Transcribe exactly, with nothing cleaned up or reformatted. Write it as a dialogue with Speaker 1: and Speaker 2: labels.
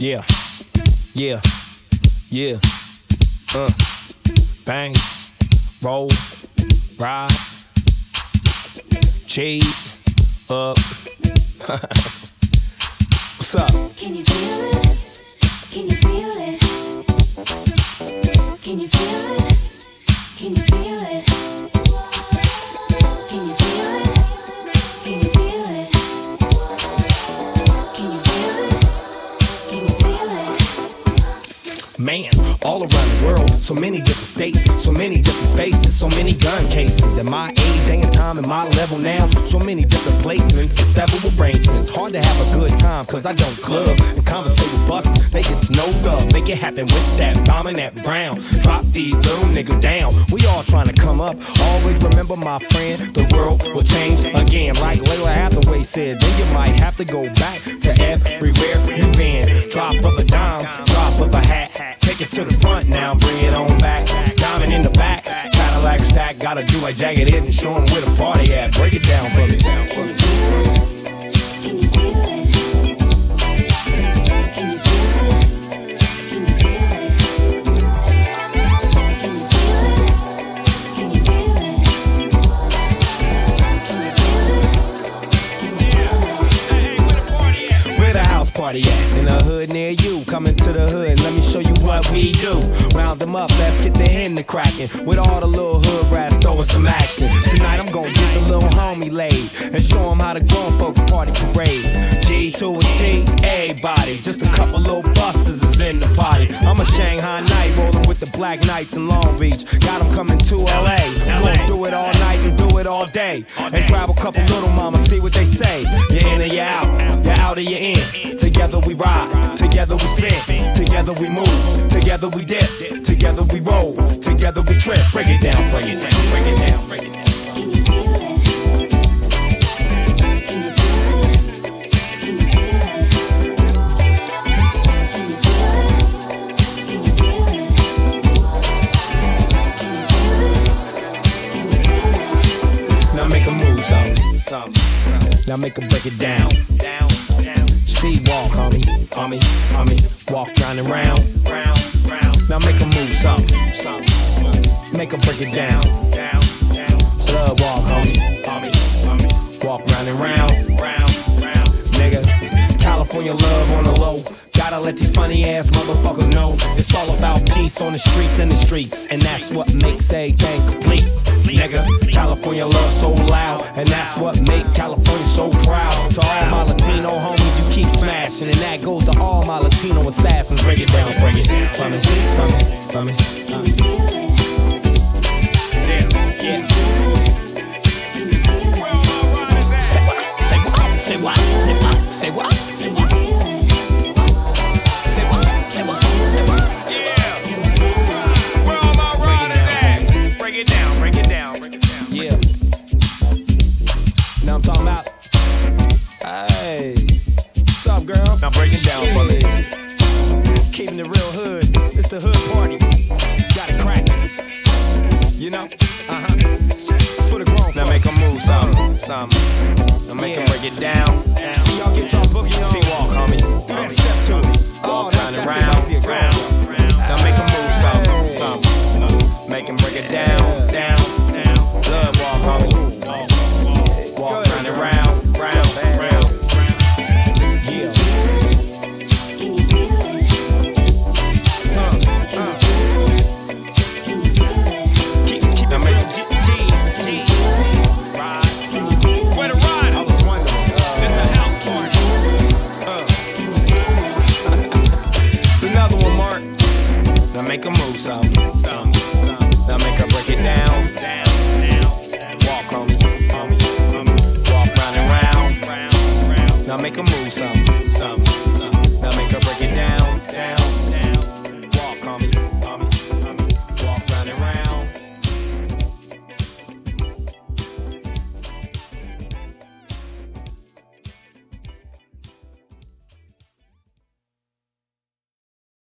Speaker 1: Yeah, yeah, yeah. Uh, bang, roll, ride, cheat, up. What's up?
Speaker 2: Can you feel it? Can you feel it? Can you feel it? Can you feel it? Can you feel it? Can you feel it? Can you feel it? Can you feel it?
Speaker 1: Man, all around the world, so many different states, so many different faces, so many gun cases. At my age, day and time, and my level now, so many different placements and several arrangements. Hard to have a good time, cause I don't club and conversate with busters. They get snowed up, make it happen with that bomb and that brown. Drop these little niggas down. We all trying to come up. Always remember, my friend, the world will change again. Like Layla Hathaway said, then you might have to go back to everywhere you been. Drop up a dime, drop up a hat. Take it to the front now, bring it on back. Diamond in the back, Cadillac stack. Gotta do like Jagged Edge and show them where the party at. Break it down for me.
Speaker 2: Can you feel it? Can you feel it? Can you feel it? Can you feel it? Can you feel it? Can you feel it? Can you feel it? Can you feel it?
Speaker 1: Where the house party at? In the hood near you. Coming to the hood, let me show you what we do. Round them up, let's get the hen to cracking. With all the little hood rats throwing some action. Tonight I'm gonna get the little homie laid and show him how the grown folks party parade. G to a T, everybody. Just a couple little busters is in the party. I'm a Shanghai night rolling with the Black Knights in Long Beach. Got them coming to L A. Gonna do it all night and do it all day. And grab a couple little mamas, see what they say. You're in or you're out, you're out or you're in. Together we ride, together we spin, together we move, together we dip, together we roll, together we trip. Break it down, break it down, break it down, break it down.
Speaker 2: Can you feel it? Can you feel it? Can you feel it? Can you feel it? Can you feel it? Can you feel it? Can you feel it?
Speaker 1: Now make a move, something, something. Now make a break it down, down, down. See, walk, homie, homie, homie. Walk round and round, round, round. Now make a move, something, something. Make a break it down, down, down. Love walk, homie, homie, homie. Walk round and round, round, round. Nigga, California love on the low. Gotta let these funny ass motherfuckers know it's all about peace on the streets and the streets, and that's what makes everything complete. Nigga, California love so loud, and that's what make California so proud. To all my Latino homies, you keep smashing, and that goes to all my Latino assassins. Break it down, break it down, for me, for me, for me.
Speaker 2: Can you feel it?
Speaker 1: Yeah, yeah.
Speaker 2: Can you feel it?
Speaker 1: Say what? Say what? Say what? Say what? Say what?
Speaker 2: Can you feel it?
Speaker 1: Say what? Say what? Say what? Yeah.
Speaker 2: Can you feel it?
Speaker 1: Where all my riders at? Break it down, break it down, break it down. Yeah. Now I'm talking about. Hey, what's up, girl? Now break it down for me. Keeping the real hood. It's the hood party. Got it crackin'. You know? Uh huh. It's for the grown. Now make 'em move, something, something. Now make 'em break it down. See y'all get some boogie on. See walk, homie. homie. Step to it. Walk round and round, round. Now make 'em move, something, something. Make 'em break it down.